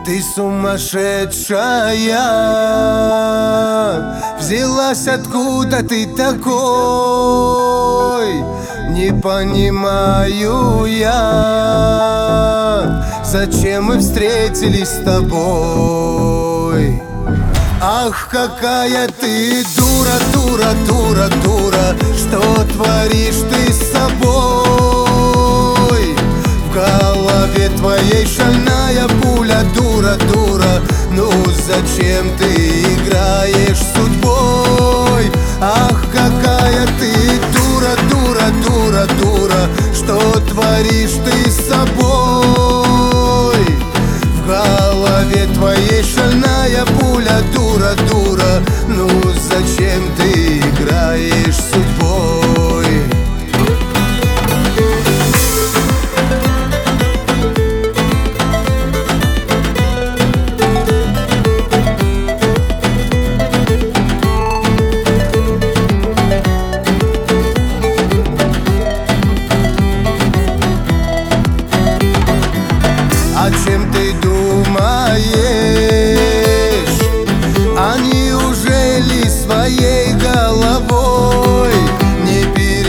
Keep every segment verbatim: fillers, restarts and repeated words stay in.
Ты сумасшедшая, взялась откуда ты такой? Не понимаю я, зачем мы встретились с тобой? Ах, какая ты дура, дура, дура, дура, что творишь ты с собой? В голове твоей шальная пуля, дура, дура, ну зачем ты играешь судьбой? Ах, какая ты дура, дура, дура, дура, что творишь ты с собой? В голове твоей шальная пуля, дура, дура, ну зачем ты играешь судьбой? О чем ты думаешь? А неужели своей головой не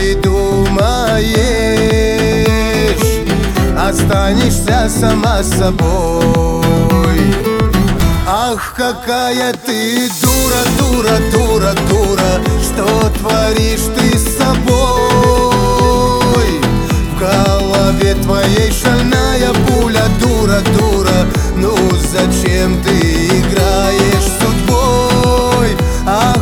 передумаешь? Останешься сама собой. Ах, какая ты дура, дура, дура, дура, что творишь ты с собой? В голове твоей шальная пуля, дура, дура, ну зачем ты играешь судьбой? Ах,